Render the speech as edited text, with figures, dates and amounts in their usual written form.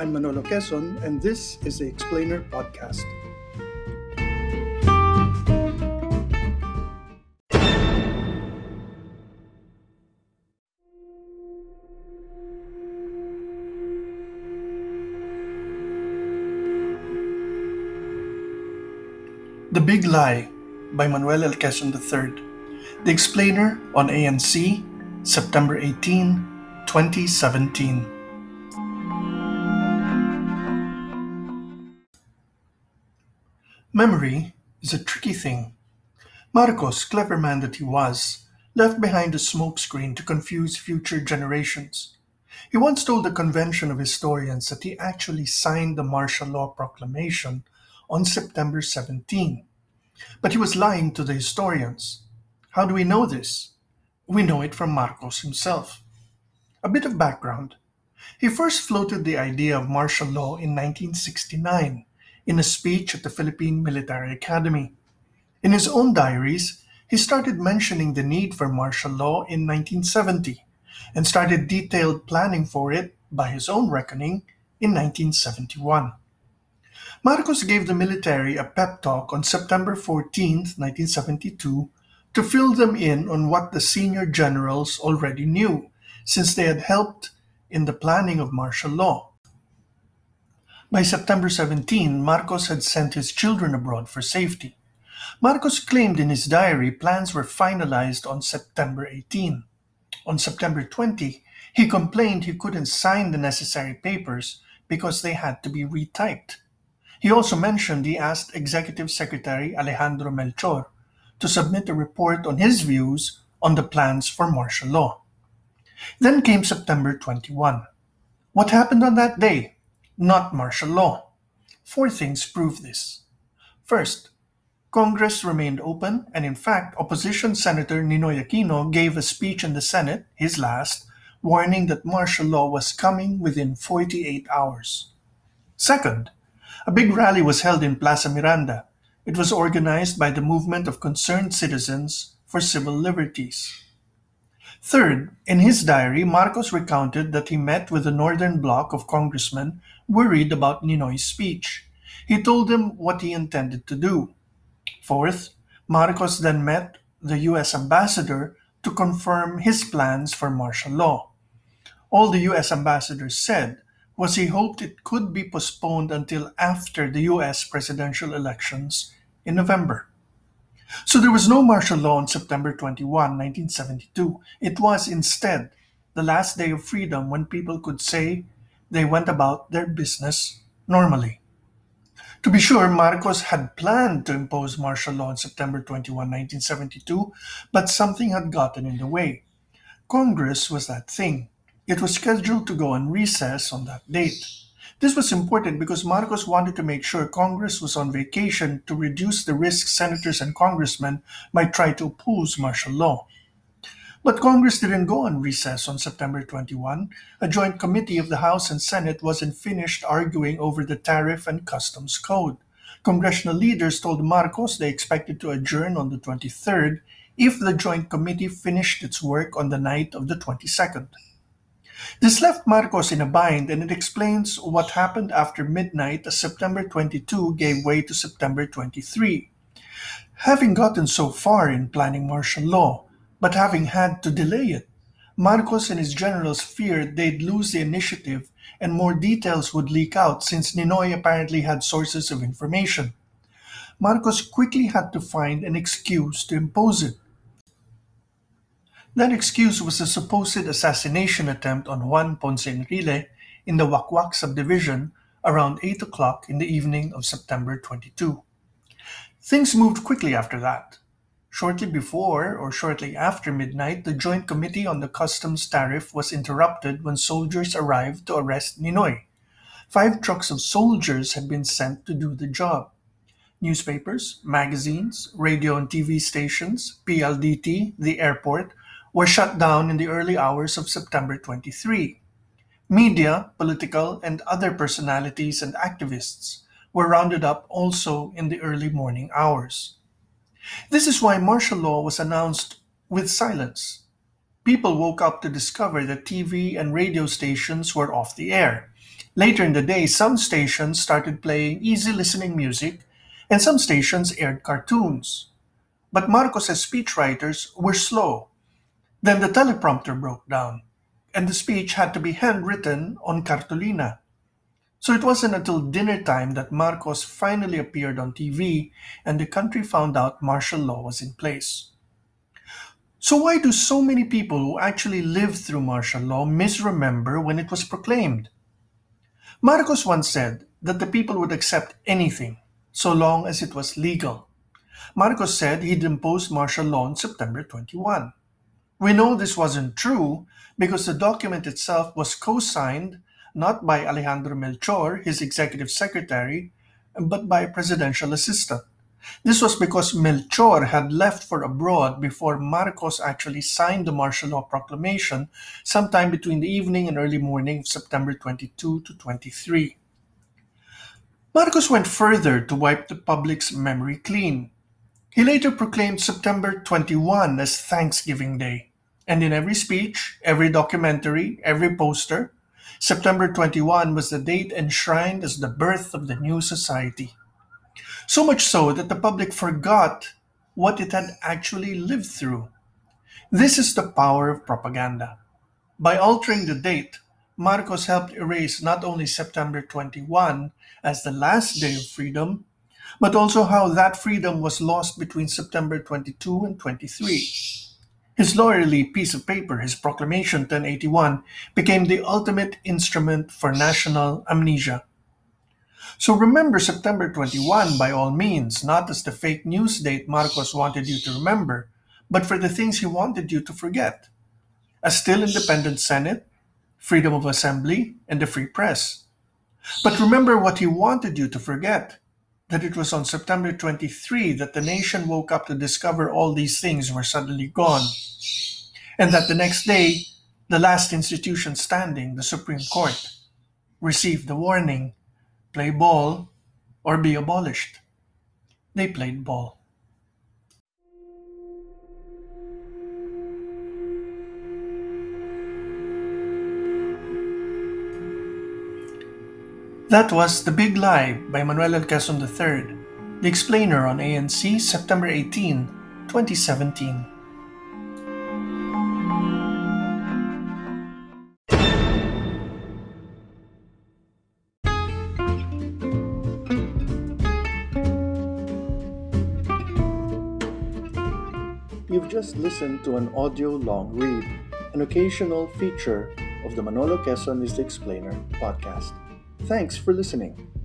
I'm Manolo Quezon, and this is the Explainer Podcast. The Big Lie by Manuel L. Quezon III. The Explainer on ANC, September 18, 2017. Memory is a tricky thing. Marcos, clever man that he was, left behind a smokescreen to confuse future generations. He once told a convention of historians that he actually signed the martial law proclamation on September 17. But he was lying to the historians. How do we know this? We know it from Marcos himself. A bit of background. He first floated the idea of martial law in 1969 in a speech at the Philippine Military Academy. In his own diaries, he started mentioning the need for martial law in 1970 and started detailed planning for it, by his own reckoning, in 1971. Marcos gave the military a pep talk on September 14, 1972, to fill them in on what the senior generals already knew, since they had helped in the planning of martial law. By September 17, Marcos had sent his children abroad for safety. Marcos claimed in his diary plans were finalized on September 18. On September 20, he complained he couldn't sign the necessary papers because they had to be retyped. He also mentioned he asked Executive Secretary Alejandro Melchor to submit a report on his views on the plans for martial law. Then came September 21. What happened on that day? Not martial law. 4 things prove this. First, Congress remained open, and in fact, opposition Senator Ninoy Aquino gave a speech in the Senate, his last, warning that martial law was coming within 48 hours. Second, a big rally was held in Plaza Miranda. It was organized by the Movement of Concerned Citizens for Civil Liberties. Third, in his diary, Marcos recounted that he met with the Northern Bloc of congressmen worried about Ninoy's speech. He told them what he intended to do. Fourth, Marcos then met the U.S. ambassador to confirm his plans for martial law. All the U.S. ambassador said was he hoped it could be postponed until after the U.S. presidential elections in November. So there was no martial law on September 21, 1972. It was instead the last day of freedom when people could say they went about their business normally. To be sure, Marcos had planned to impose martial law on September 21, 1972, but something had gotten in the way. Congress was that thing. It was scheduled to go on recess on that date. This was important because Marcos wanted to make sure Congress was on vacation to reduce the risk senators and congressmen might try to oppose martial law. But Congress didn't go on recess on September 21. A joint committee of the House and Senate wasn't finished arguing over the tariff and customs code. Congressional leaders told Marcos they expected to adjourn on the 23rd if the joint committee finished its work on the night of the 22nd. This left Marcos in a bind, and it explains what happened after midnight as September 22 gave way to September 23. Having gotten so far in planning martial law, but having had to delay it, Marcos and his generals feared they'd lose the initiative and more details would leak out since Ninoy apparently had sources of information. Marcos quickly had to find an excuse to impose it. That excuse was a supposed assassination attempt on Juan Ponce Enrile in the Wakwak subdivision around 8 o'clock in the evening of September 22. Things moved quickly after that. Shortly before or shortly after midnight, the Joint Committee on the Customs Tariff was interrupted when soldiers arrived to arrest Ninoy. 5 trucks of soldiers had been sent to do the job. Newspapers, magazines, radio and TV stations, PLDT, the airport, were shut down in the early hours of September 23. Media, political, and other personalities and activists were rounded up also in the early morning hours. This is why martial law was announced with silence. People woke up to discover that TV and radio stations were off the air. Later in the day, some stations started playing easy listening music, and some stations aired cartoons. But Marcos's speechwriters were slow. Then the teleprompter broke down, and the speech had to be handwritten on cartolina. So it wasn't until dinner time that Marcos finally appeared on TV and the country found out martial law was in place. So why do so many people who actually lived through martial law misremember when it was proclaimed? Marcos once said that the people would accept anything so long as it was legal. Marcos said he'd imposed martial law on September 21. We know this wasn't true because the document itself was co-signed not by Alejandro Melchor, his executive secretary, but by a presidential assistant. This was because Melchor had left for abroad before Marcos actually signed the martial law proclamation sometime between the evening and early morning of September 22 to 23. Marcos went further to wipe the public's memory clean. He later proclaimed September 21 as Thanksgiving Day. And in every speech, every documentary, every poster, September 21 was the date enshrined as the birth of the new society. So much so that the public forgot what it had actually lived through. This is the power of propaganda. By altering the date, Marcos helped erase not only September 21 as the last day of freedom, but also how that freedom was lost between September 22 and 23. His lawyerly piece of paper, his Proclamation 1081, became the ultimate instrument for national amnesia. So remember September 21 by all means, not as the fake news date Marcos wanted you to remember, but for the things he wanted you to forget. A still independent Senate, freedom of assembly, and a free press. But remember what he wanted you to forget, that it was on September 23 that the nation woke up to discover all these things were suddenly gone, and that the next day, the last institution standing, the Supreme Court, received the warning, play ball or be abolished. They played ball. That was The Big Lie by Manuel L. Quezon III, The Explainer on ANC, September 18, 2017. You've just listened to an audio long read, an occasional feature of the Manolo Quezon is the Explainer podcast. Thanks for listening.